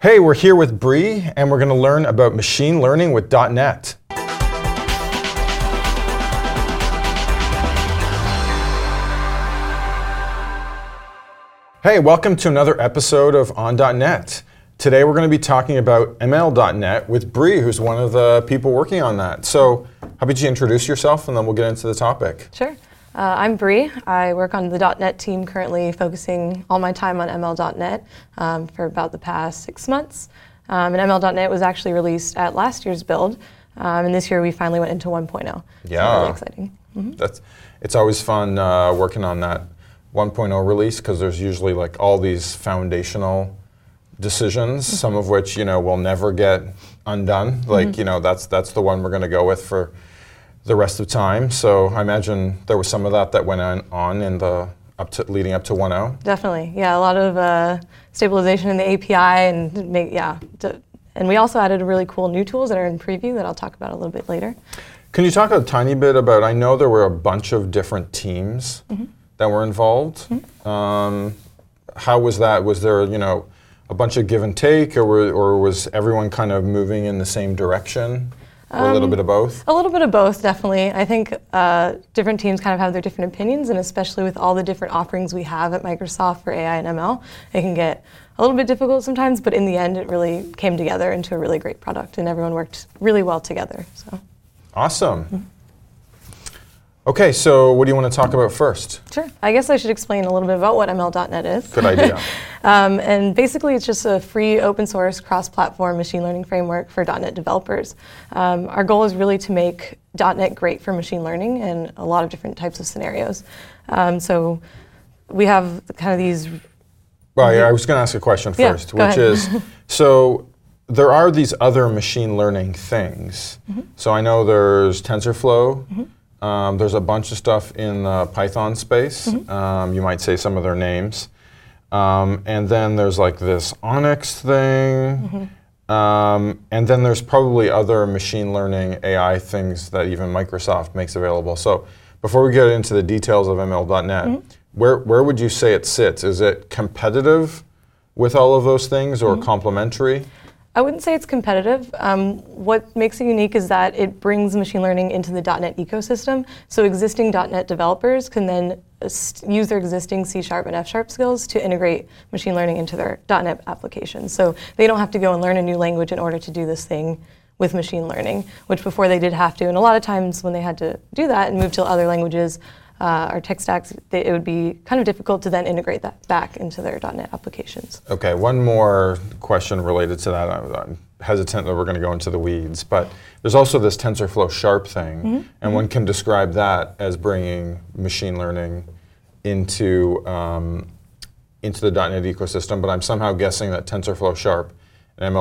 Hey, we're here with Bree, and we're going to learn about machine learning with .NET. Hey, welcome to another episode of On.NET. Today we're going to be talking about ML.NET with Bree, who's one of the people working on that. So how about you introduce yourself, and then we'll get into the topic. Sure. I'm Bree. I work on the .NET team currently, focusing all my time on ML.NET for about the past 6 months. And ML.NET was actually released at last year's build, and this year we finally went into 1.0. Yeah. So really exciting. Mm-hmm. It's always fun working on that 1.0 release, because there's usually like all these foundational decisions, some of which will never get undone. Like that's the one we're going to go with for the rest of time. So I imagine there was some of that went on in the leading up to 1.0. Definitely, yeah. A lot of stabilization in the API, and we also added really cool new tools that are in preview that I'll talk about a little bit later. Can you talk a tiny bit about? I know there were a bunch of different teams that were involved. How was that? Was there a bunch of give and take, or was everyone kind of moving in the same direction? Or a little bit of both? A little bit of both, definitely. I think different teams kind of have their different opinions, and especially with all the different offerings we have at Microsoft for AI and ML, it can get a little bit difficult sometimes, but in the end, it really came together into a really great product, and everyone worked really well together. So. Awesome. Okay, so what do you want to talk about first? Sure. I guess I should explain a little bit about what ML.NET is. Good idea. And basically, it's just a free, open source, cross-platform machine learning framework for .NET developers. Our goal is really to make .NET great for machine learning in a lot of different types of scenarios. So we have kind of these... Well, yeah, I was going to ask a question first, which is, so there are these other machine learning things. So I know there's TensorFlow. There's a bunch of stuff in the Python space. You might say some of their names. And then there's like this Onyx thing. And then there's probably other machine learning AI things that even Microsoft makes available. So before we get into the details of ML.NET, where would you say it sits? Is it competitive with all of those things, or complementary? I wouldn't say it's competitive. What makes it unique is that it brings machine learning into the .NET ecosystem. So existing .NET developers can then use their existing C# and F# skills to integrate machine learning into their .NET applications. So they don't have to go and learn a new language in order to do this thing with machine learning, which before they did have to. And a lot of times when they had to do that and move to other languages, our tech stacks, it would be kind of difficult to then integrate that back into their .NET applications. Okay, one more question related to that. I'm hesitant that we're going to go into the weeds, but there's also this TensorFlow Sharp thing, and one can describe that as bringing machine learning into the .NET ecosystem, but I'm somehow guessing that TensorFlow Sharp and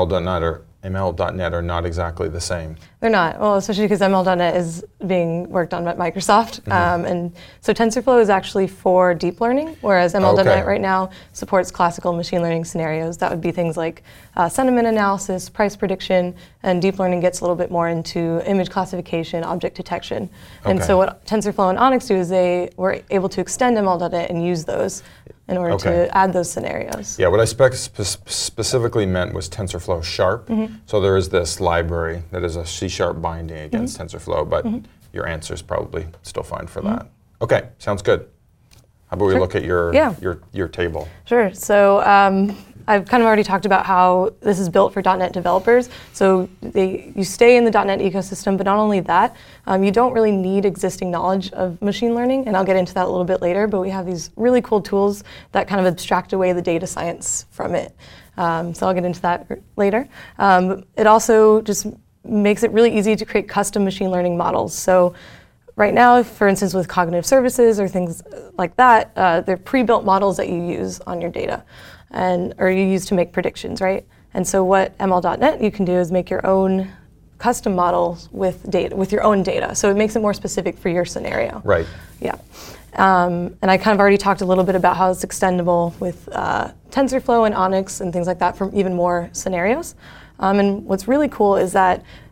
ML.NET are not exactly the same. They're not. Well, especially because ML.NET is being worked on at Microsoft. And so TensorFlow is actually for deep learning, whereas ML.NET right now supports classical machine learning scenarios. That would be things like sentiment analysis, price prediction, and deep learning gets a little bit more into image classification, object detection. And so what TensorFlow and Onyx do is they were able to extend ML.NET and use those in order to add those scenarios. Yeah, what I specifically meant was TensorFlow Sharp. So there is this library that is a C# binding against TensorFlow, but your answer is probably still fine for that. Okay, sounds good. How about we look at your table? Sure. So I've kind of already talked about how this is built for .NET developers. So you stay in the .NET ecosystem, but not only that, you don't really need existing knowledge of machine learning, and I'll get into that a little bit later, but we have these really cool tools that kind of abstract away the data science from it. So I'll get into that later. It also just makes it really easy to create custom machine learning models. So right now, for instance, with cognitive services or things like that, they're pre-built models that you use on your data, or you use to make predictions, right? And so what ML.NET you can do is make your own custom models with your own data. So it makes it more specific for your scenario. Right. Yeah. And I kind of already talked a little bit about how it's extendable with TensorFlow and Onyx and things like that for even more scenarios. And what's really cool is that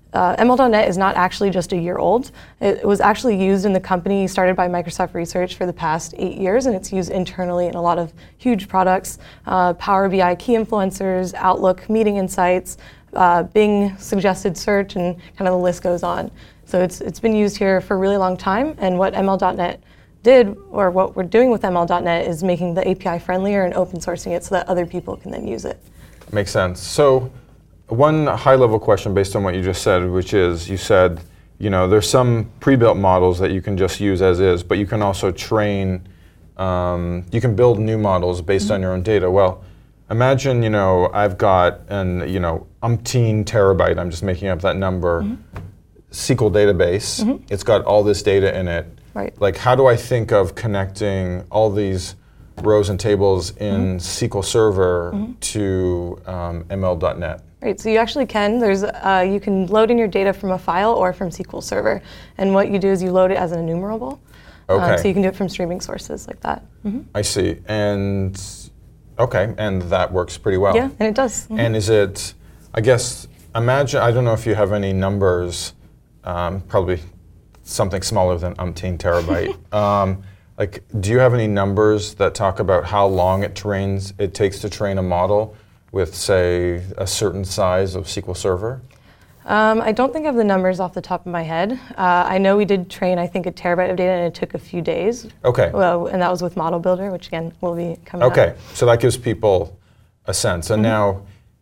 ML.NET is not actually just a year old. It was actually used in the company started by Microsoft Research for the past 8 years, and it's used internally in a lot of huge products, Power BI key influencers, Outlook meeting insights, Bing suggested search, and kind of the list goes on. So it's been used here for a really long time, and what ML.NET did, or what we're doing with ML.NET, is making the API friendlier and open sourcing it so that other people can then use it. Makes sense. So one high-level question based on what you just said, which is, you said, there's some pre-built models that you can just use as is, but you can also train, you can build new models based on your own data. Well, imagine, I've got an, umpteen terabyte, I'm just making up that number, SQL database. It's got all this data in it. Right. Like, how do I think of connecting all these rows and tables in SQL Server to ML.NET? Right, so you actually can. You can load in your data from a file or from SQL Server. And what you do is you load it as an enumerable. Okay. So you can do it from streaming sources like that. I see. And, okay, and that works pretty well. Yeah, and it does. And is it, I guess, imagine, I don't know if you have any numbers, probably something smaller than umpteen terabyte. Like, do you have any numbers that talk about how long it takes to train a model with, say, a certain size of SQL Server? I don't think I have the numbers off the top of my head. I know we did train, I think, a terabyte of data, and it took a few days. Okay. Well, and that was with Model Builder, which again will be coming up. Okay, so that gives people a sense. And now,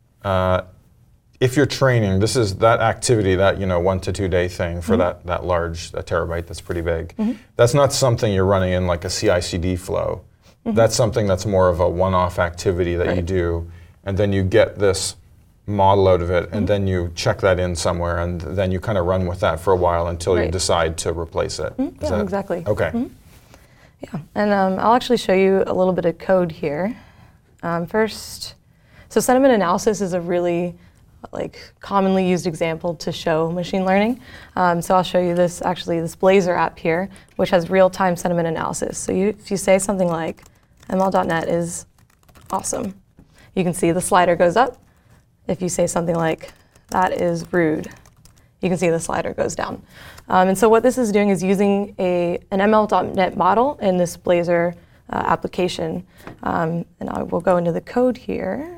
if you're training, this is that activity, that 1 to 2 day thing for that large, a terabyte, that's pretty big. That's not something you're running in like a CI/CD flow. That's something that's more of a one-off activity that you do, and then you get this model out of it, and then you check that in somewhere, and then you kind of run with that for a while until you decide to replace it. Yeah, exactly. Okay. Yeah, and I'll actually show you a little bit of code here. First, so sentiment analysis is a really commonly used example to show machine learning. So I'll show you this Blazor app here, which has real-time sentiment analysis. So if you say something like, ML.NET is awesome, you can see the slider goes up. If you say something like, that is rude, you can see the slider goes down. And so what this is doing is using an ML.NET model in this Blazor application. And I will go into the code here.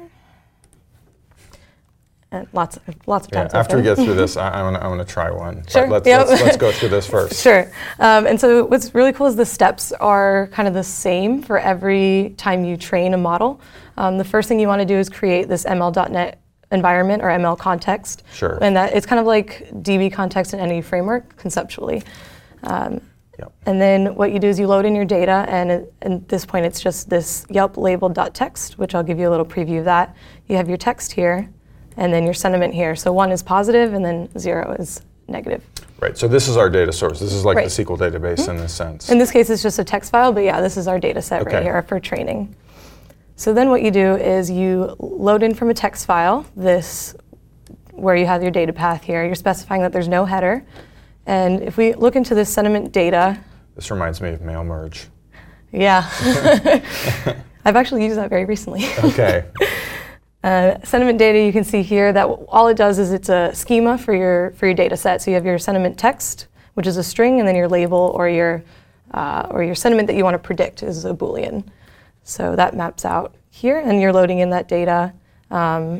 And lots of tabs. After we get through this, I want to try one. Sure. Let's go through this first. Sure. And so what's really cool is the steps are kind of the same for every time you train a model. The first thing you want to do is create this ML.NET environment or ML context. Sure. And that it's kind of like DB context in any framework conceptually. And then what you do is you load in your data, and at this point it's just this Yelp labeled.txt, which I'll give you a little preview of that. You have your text here, and then your sentiment here. So 1 is positive, and then 0 is negative. Right, so this is our data source. This is like the SQL database in this sense. In this case, it's just a text file, but yeah, this is our data set right here for training. So then what you do is you load in from a text file, this where you have your data path here. You're specifying that there's no header. And if we look into this sentiment data. This reminds me of mail merge. Yeah. I've actually used that very recently. Okay. Sentiment data, you can see here that all it does is it's a schema for your data set. So you have your sentiment text, which is a string, and then your label or your sentiment that you want to predict is a Boolean. So that maps out here, and you're loading in that data. We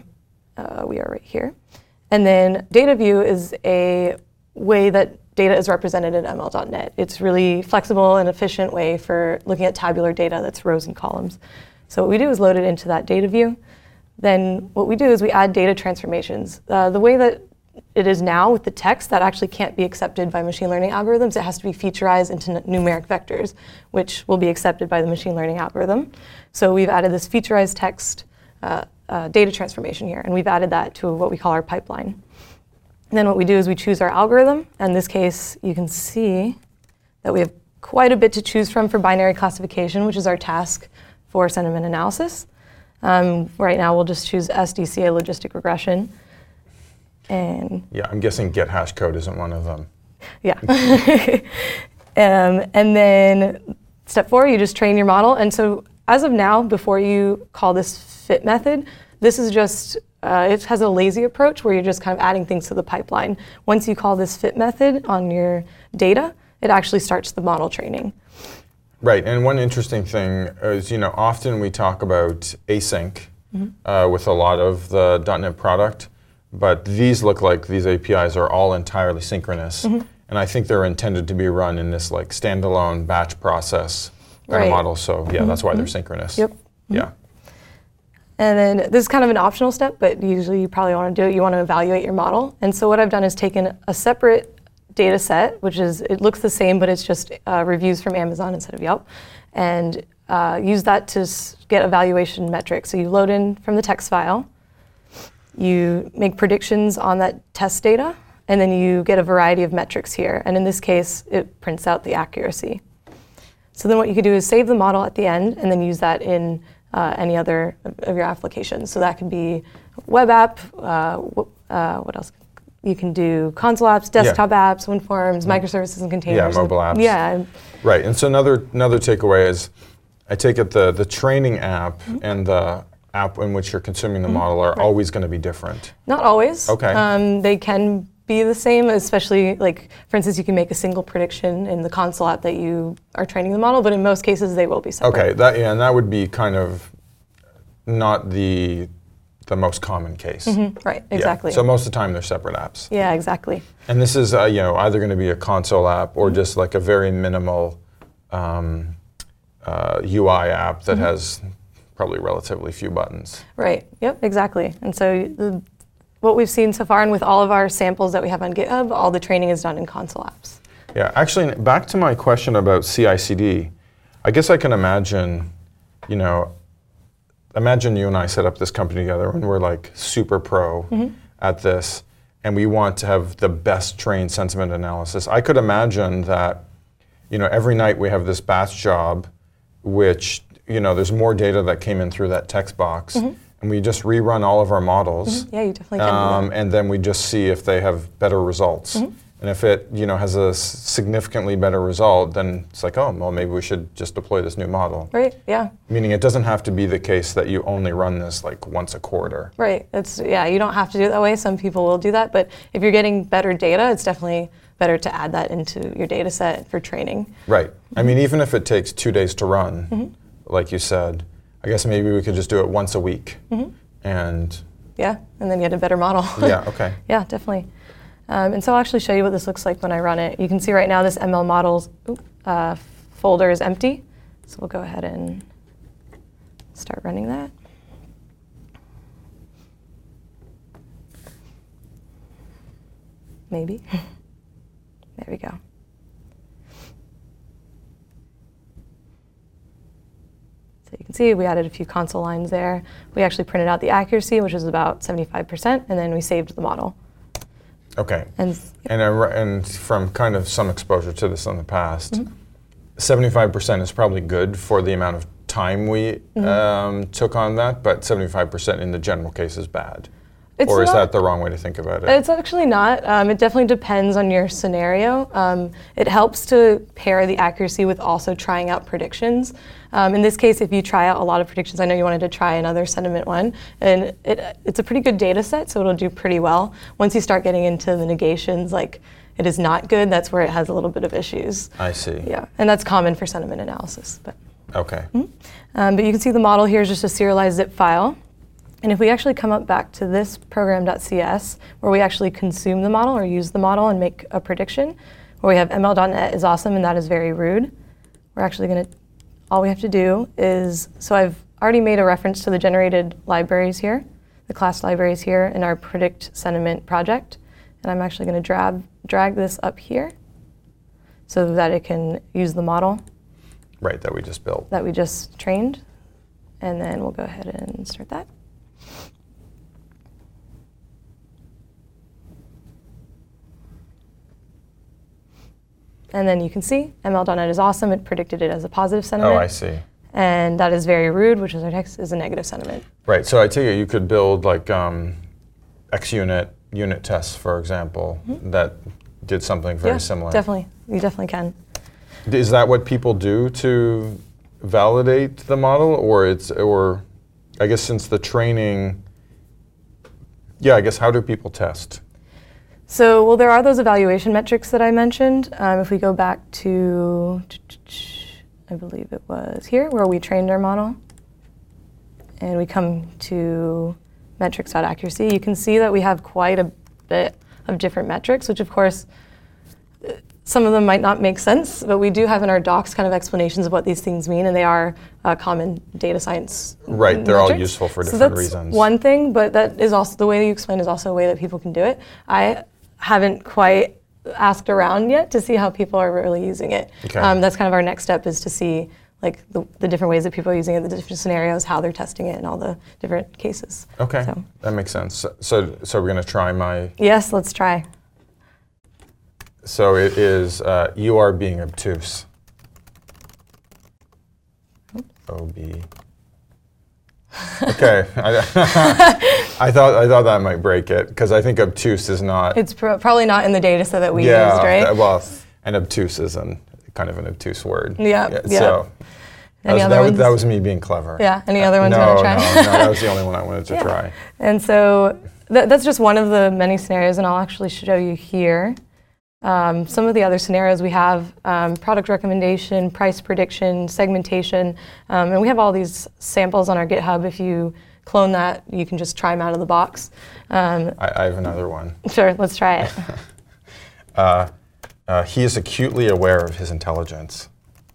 are right here. And then data view is a way that data is represented in ML.NET. It's really flexible and efficient way for looking at tabular data that's rows and columns. So what we do is load it into that data view. Then what we do is we add data transformations. The way that it is now with the text, that actually can't be accepted by machine learning algorithms. It has to be featureized into numeric vectors, which will be accepted by the machine learning algorithm. So we've added this featureized text data transformation here, and we've added that to what we call our pipeline. And then what we do is we choose our algorithm. In this case, you can see that we have quite a bit to choose from for binary classification, which is our task for sentiment analysis. Right now, we'll just choose SDCA logistic regression. And yeah, I'm guessing get hash code isn't one of them. Yeah. And then step 4, you just train your model. And so as of now, before you call this fit method, this is just it has a lazy approach where you're just kind of adding things to the pipeline. Once you call this fit method on your data, it actually starts the model training. Right, and one interesting thing is, often we talk about async with a lot of the .NET product, but these look like these APIs are all entirely synchronous, and I think they're intended to be run in this like standalone batch process kind of model. So yeah, that's why they're synchronous. Yep. Yeah. And then this is kind of an optional step, but usually you probably want to do it. You want to evaluate your model. And so what I've done is taken a separate data set, which is, it looks the same, but it's just reviews from Amazon instead of Yelp, and use that to get evaluation metrics. So you load in from the text file, you make predictions on that test data, and then you get a variety of metrics here. And in this case, it prints out the accuracy. So then what you could do is save the model at the end and then use that in any other of your applications. So that could be web app, what else? You can do console apps, desktop apps, WinForms, microservices and containers. Yeah, mobile apps. Yeah. Right, and so another takeaway is, I take it the training app and the app in which you're consuming the model are always going to be different. Not always. Okay. They can be the same, especially like, for instance, you can make a single prediction in the console app that you are training the model, but in most cases they will be separate. Okay, and that would be kind of not the most common case. Right, exactly. Yeah. So most of the time they're separate apps. Yeah, exactly. And this is either going to be a console app or just like a very minimal UI app that has probably relatively few buttons. Right, yep, exactly. And so what we've seen so far, and with all of our samples that we have on GitHub, all the training is done in console apps. Yeah, actually, back to my question about CI/CD, I guess I can imagine, imagine you and I set up this company together and we're like super pro at this, and we want to have the best trained sentiment analysis. I could imagine that, every night we have this batch job, which, there's more data that came in through that text box, and we just rerun all of our models. Yeah, you definitely can do that. And then we just see if they have better results. And if it, has a significantly better result, then it's like, oh, well, maybe we should just deploy this new model. Right, yeah. Meaning it doesn't have to be the case that you only run this like once a quarter. Right, you don't have to do it that way. Some people will do that, but if you're getting better data, it's definitely better to add that into your data set for training. Right. I mean, even if it takes 2 days to run, like you said, I guess maybe we could just do it once a week. And yeah, and then you get a better model. Yeah, okay. Yeah, definitely. And so I'll actually show you what this looks like when I run it. You can see right now this ML models folder is empty. So we'll go ahead and start running that. Maybe. There we go. So you can see we added a few console lines there. We actually printed out the accuracy, which is about 75%, and then we saved the model. Okay. And from kind of some exposure to this in the past, 75% is probably good for the amount of time we took on that, but 75% in the general case is bad. Or is that the wrong way to think about it? It's actually not. It definitely depends on your scenario. It helps to pair the accuracy with also trying out predictions. In this case, if you try out a lot of predictions, I know you wanted to try another sentiment one, and it's a pretty good data set, so it'll do pretty well. Once you start getting into the negations, like it is not good, that's where it has a little bit of issues. I see. Yeah, and that's common for sentiment analysis. But okay. But you can see the model here is just a serialized zip file. And if we actually come up back to this program.cs, where we actually consume the model or use the model and make a prediction, where we have ML.NET is awesome and that is very rude, we're actually going to, all we have to do is, so I've already made a reference to the generated libraries here, the class libraries here in our predict sentiment project. And I'm actually going to drag this up here so that it can use the model. Right, that we just built. That we just trained. And then we'll go ahead and start that. And then you can see ML.NET is awesome. It predicted it as a positive sentiment. Oh, I see. And that is very rude, which is our text, is a negative sentiment. Right. So I take it you could build like XUnit unit tests, for example, that did something very similar. Definitely. You definitely can. Is that what people do to validate the model, or I guess since the training Yeah, I guess how do people test? So, well, there are those evaluation metrics that I mentioned. If we go back to, I believe it was here, where we trained our model, and we come to metrics.accuracy, you can see that we have quite a bit of different metrics, which of course, some of them might not make sense, but we do have in our docs kind of explanations of what these things mean, and they are common data science Right, they're metrics. all useful for different so that's reasons. One thing, but that is also, the way you explain is also a way that people can do it. I haven't quite asked around yet to see how people are really using it. Okay. That's kind of our next step, is to see like the different ways that people are using it, the different scenarios, how they're testing it, and all the different cases. Okay, So. that makes sense. So we're going to try my... Yes, let's try. So it is, you are being obtuse. OB. Okay, I thought that might break it, because I think obtuse is not... It's probably not in the data set that we used, right? Well, and obtuse is kind of an obtuse word. Yeah. So that was me being clever. Yeah, any other ones you want to try? No, that was the only one I wanted to try. And so that's just one of the many scenarios, and I'll actually show you here. Some of the other scenarios we have, product recommendation, price prediction, segmentation, and we have all these samples on our GitHub. If you clone that, you can just try them out of the box. I have another one. Sure, let's try it. He is acutely aware of his intelligence.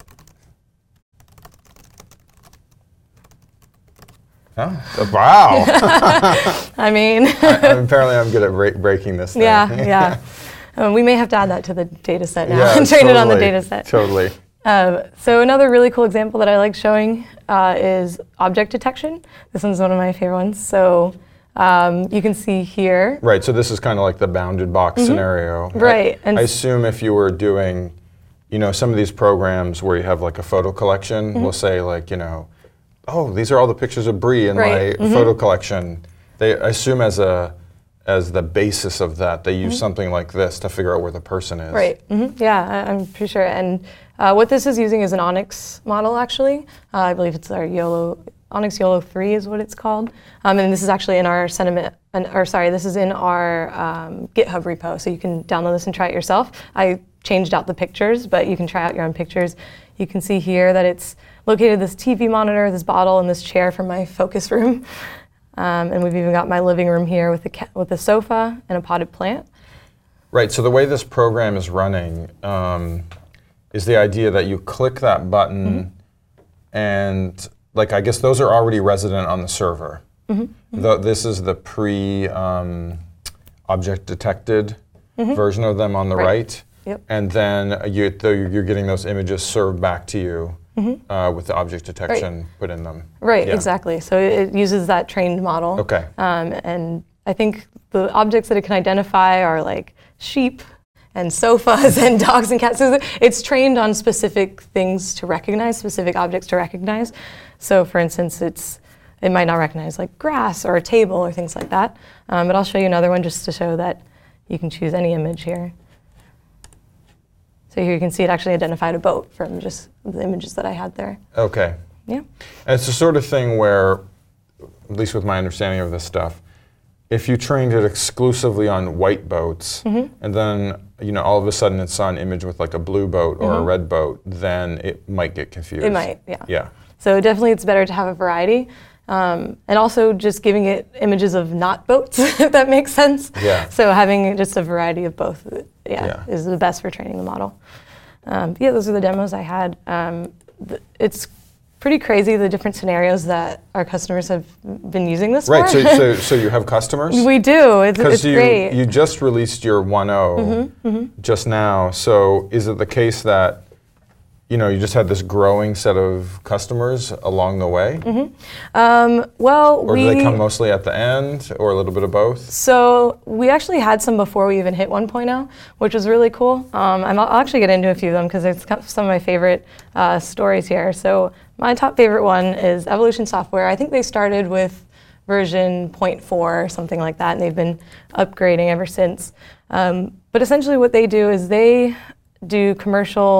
Huh? Wow! I mean... apparently I'm good at breaking this thing. Yeah. We may have to add that to the data set now Yeah, and train it on the totally, data set. Totally. So another really cool example that I like showing is object detection. This one's one of my favorite ones. So you can see here. Right, so this is kind of like the bounded box scenario. Right. I assume if you were doing, some of these programs where you have like a photo collection, we'll say like, oh, these are all the pictures of Bree in my photo collection. They assume as the basis of that, they use something like this to figure out where the person is. Right. Yeah, I'm pretty sure. And what this is using is an ONNX model, actually. I believe it's our ONNX YOLO 3 is what it's called. And this is actually in our this is in our GitHub repo, so you can download this and try it yourself. I changed out the pictures, but you can try out your own pictures. You can see here that it's located this TV monitor, this bottle, and this chair from my focus room. And we've even got my living room here with a sofa and a potted plant. Right, so the way this program is running is the idea that you click that button and I guess those are already resident on the server. This is the pre-object detected version of them on the right. Yep. And then you're getting those images served back to you with the object detection put in them. Right, exactly. So it uses that trained model. Okay. And I think the objects that it can identify are like sheep and sofas and dogs and cats. So it's trained on specific things to recognize, specific objects to recognize. So for instance, it might not recognize like grass or a table or things like that. But I'll show you another one just to show that you can choose any image here. So here you can see it actually identified a boat from just the images that I had there. Okay. Yeah. And it's the sort of thing where, at least with my understanding of this stuff, if you trained it exclusively on white boats, and then all of a sudden it saw an image with like a blue boat or a red boat, then it might get confused. It might, yeah. Yeah. So definitely it's better to have a variety. And also just giving it images of not boats, if that makes sense. Yeah. So having just a variety of both, is the best for training the model. Those are the demos I had. It's pretty crazy the different scenarios that our customers have been using this for. Right, so you have customers? We do, it's great. You just released your 1.0 just now, so is it the case that you just had this growing set of customers along the way? Or do they come mostly at the end, or a little bit of both? So we actually had some before we even hit 1.0, which was really cool. I'll actually get into a few of them because it's some of my favorite stories here. So my top favorite one is Evolution Software. I think they started with version 0.4 or something like that, and they've been upgrading ever since. But essentially what they do is they do commercial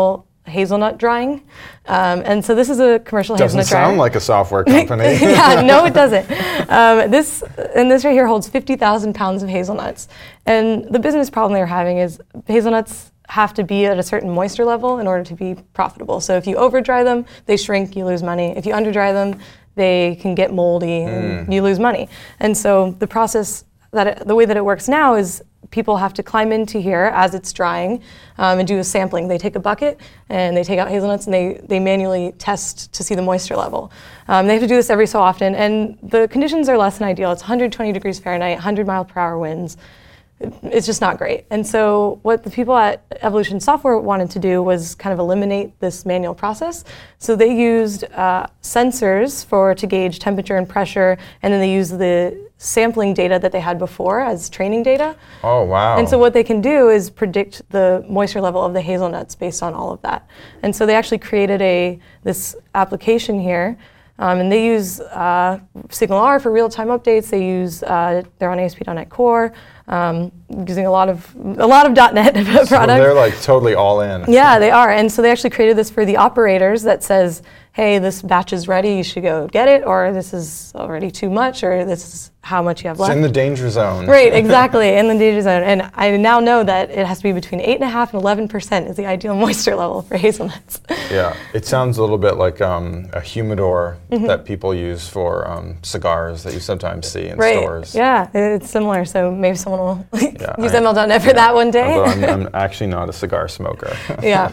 hazelnut drying. And so this is a commercial hazelnut dryer. Doesn't sound like a software company. Yeah, no, it doesn't. This right here holds 50,000 pounds of hazelnuts. And the business problem they're having is hazelnuts have to be at a certain moisture level in order to be profitable. So if you over dry them, they shrink, you lose money. If you under dry them, they can get moldy and you lose money. And so the process, the way that it works now is people have to climb into here as it's drying and do a sampling. They take a bucket and they take out hazelnuts and they manually test to see the moisture level. They have to do this every so often, and the conditions are less than ideal. It's 120 degrees Fahrenheit, 100 mile per hour winds. It's just not great. And so what the people at Evolution Software wanted to do was kind of eliminate this manual process. So they used sensors to gauge temperature and pressure, and then they used the sampling data that they had before as training data. Oh, wow. And so what they can do is predict the moisture level of the hazelnuts based on all of that. And so they actually created this application here. And they use SignalR for real-time updates. They use they're on ASP.NET Core, using a lot of .NET products. So they're like totally all in. Yeah, they are. And so they actually created this for the operators that says, hey, this batch is ready, you should go get it, or this is already too much, or this is how much you have left. It's in the danger zone. Right, exactly, in the danger zone. And I now know that it has to be between 8.5% and 11% is the ideal moisture level for hazelnuts. Yeah, it sounds a little bit like a humidor that people use for cigars that you sometimes see in stores. Yeah, it's similar, so maybe someone will use ML.NET for that one day. Although I'm actually not a cigar smoker. Yeah.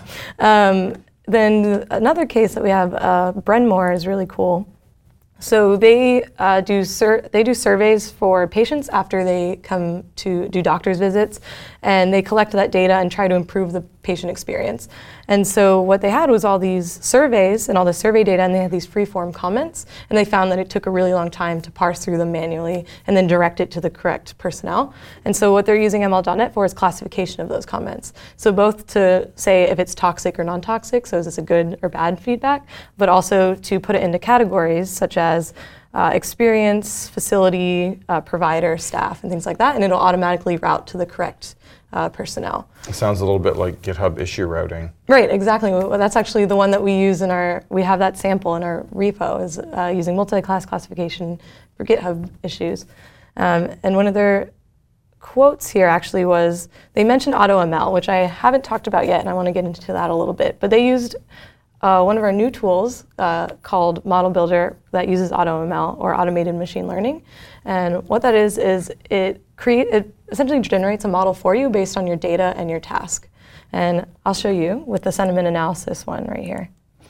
Then another case that we have, Brenmore, is really cool. So they do surveys for patients after they come to do doctor's visits, and they collect that data and try to improve the patient experience. And so what they had was all these surveys and all the survey data, and they had these free-form comments, and they found that it took a really long time to parse through them manually and then direct it to the correct personnel. And so what they're using ML.NET for is classification of those comments. So both to say if it's toxic or non-toxic, so is this a good or bad feedback, but also to put it into categories such as experience, facility, provider, staff, and things like that, and it'll automatically route to the correct personnel. It sounds a little bit like GitHub issue routing. Right, exactly. Well, that's actually the one that we use we have that sample in our repo, is using multi-class classification for GitHub issues. And one of their quotes here actually was, they mentioned AutoML, which I haven't talked about yet, and I want to get into that a little bit, but they used one of our new tools called Model Builder that uses AutoML, or automated machine learning. And what that is it essentially generates a model for you based on your data and your task. And I'll show you with the sentiment analysis one right here.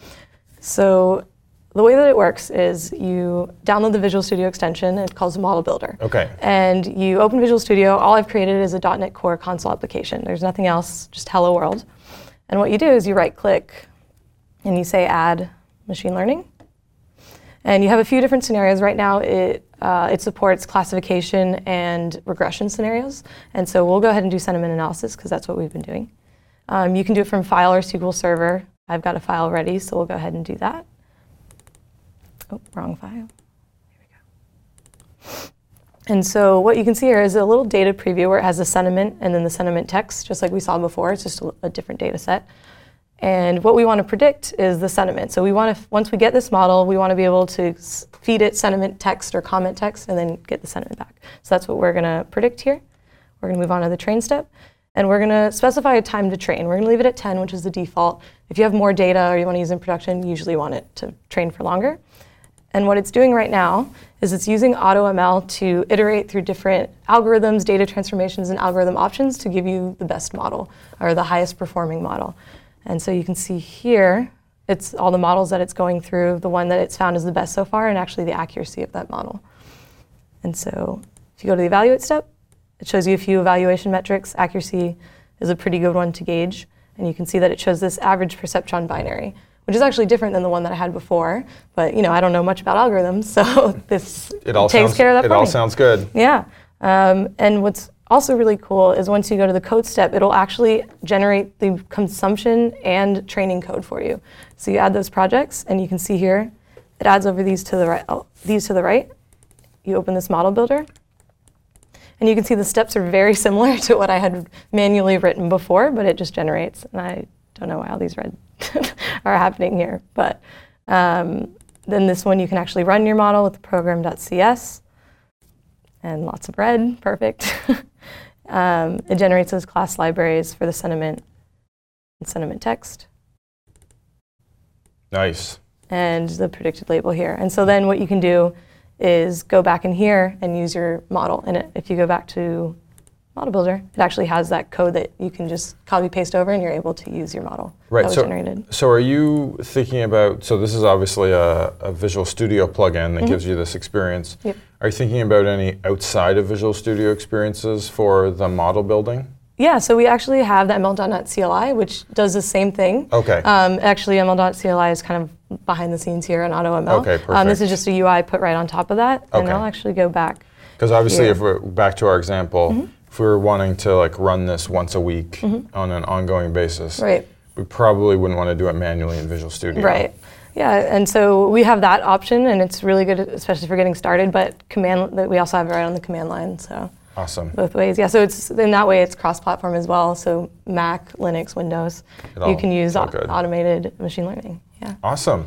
So the way that it works is you download the Visual Studio extension, it's called Model Builder. Okay. And you open Visual Studio. All I've created is a .NET Core console application. There's nothing else, just hello world. And what you do is you right click and you say add machine learning. And you have a few different scenarios. Right now it supports classification and regression scenarios. And so we'll go ahead and do sentiment analysis because that's what we've been doing. You can do it from file or SQL Server. I've got a file ready, so we'll go ahead and do that. Oh, wrong file. Here we go. And so what you can see here is a little data preview where it has the sentiment and then the sentiment text, just like we saw before. It's just a different data set. And what we want to predict is the sentiment. So we want to, once we get this model, we want to be able to feed it sentiment text or comment text and then get the sentiment back. So that's what we're going to predict here. We're going to move on to the train step. And we're going to specify a time to train. We're going to leave it at 10, which is the default. If you have more data or you want to use it in production, you usually want it to train for longer. And what it's doing right now is it's using AutoML to iterate through different algorithms, data transformations, and algorithm options to give you the best model or the highest performing model. And so you can see here, it's all the models that it's going through, the one that it's found is the best so far, and actually the accuracy of that model. And so if you go to the evaluate step, it shows you a few evaluation metrics. Accuracy is a pretty good one to gauge. And you can see that it shows this average perceptron binary, which is actually different than the one that I had before. But I don't know much about algorithms, so this takes care of that for me. It all sounds good. Yeah. And what's also really cool is once you go to the code step, it'll actually generate the consumption and training code for you. So you add those projects, and you can see here, it adds over these to the right. These to the right. You open this model builder, and you can see the steps are very similar to what I had manually written before, but it just generates. And I don't know why all these red are happening here. But then this one, you can actually run your model with program.cs and lots of red, perfect. It generates those class libraries for the sentiment and sentiment text. Nice. And the predicted label here. And so then what you can do is go back in here and use your model. And if you go back to Model Builder, it actually has that code that you can just copy paste over and you're able to use your model that was generated. So are you thinking about, so this is obviously a Visual Studio plugin that gives you this experience. Yep. Are you thinking about any outside of Visual Studio experiences for the model building? Yeah, so we actually have the ML.NET CLI, which does the same thing. Okay. Actually, ML.NET CLI is kind of behind the scenes here in AutoML. Okay, perfect. This is just a UI put right on top of that, and I'll actually go back. Because obviously, if we're back to our example, if we were wanting to like run this once a week on an ongoing basis, we probably wouldn't want to do it manually in Visual Studio. Right. Yeah, and so we have that option, and it's really good, especially for getting started. But we also have it right on the command line. So. Awesome. Both ways, yeah. So it's in that way it's cross-platform as well. So Mac, Linux, Windows, you can use automated machine learning. Yeah. Awesome.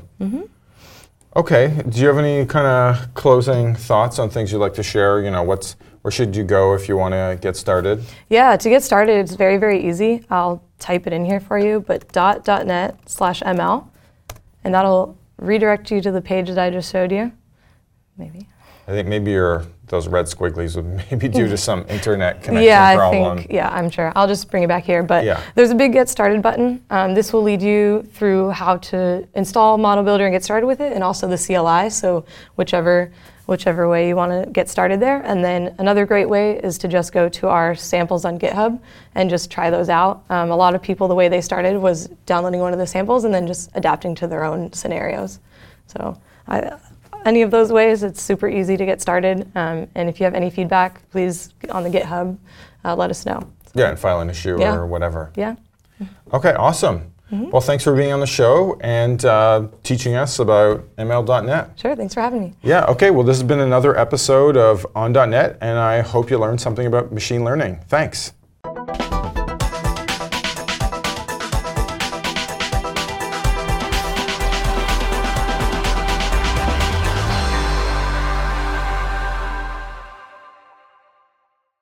Okay. Do you have any kind of closing thoughts on things you'd like to share? You know, where should you go if you want to get started? Yeah. To get started, it's very, very easy. I'll type it in here for you, but .NET/ML, and that'll redirect you to the page that I just showed you. Maybe. I think maybe those red squigglies would maybe due to some internet connection problem. I'm sure. I'll just bring it back here. But there's a big Get Started button. This will lead you through how to install Model Builder and get started with it, and also the CLI, so whichever way you want to get started there. And then another great way is to just go to our samples on GitHub and just try those out. A lot of people, the way they started was downloading one of the samples and then just adapting to their own scenarios. So any of those ways, it's super easy to get started. And if you have any feedback, please on the GitHub, let us know. Yeah, and file an issue or whatever. Yeah. Okay, awesome. Well, thanks for being on the show and teaching us about ML.NET. Sure, thanks for having me. Yeah, okay, well, this has been another episode of On.NET, and I hope you learned something about machine learning. Thanks.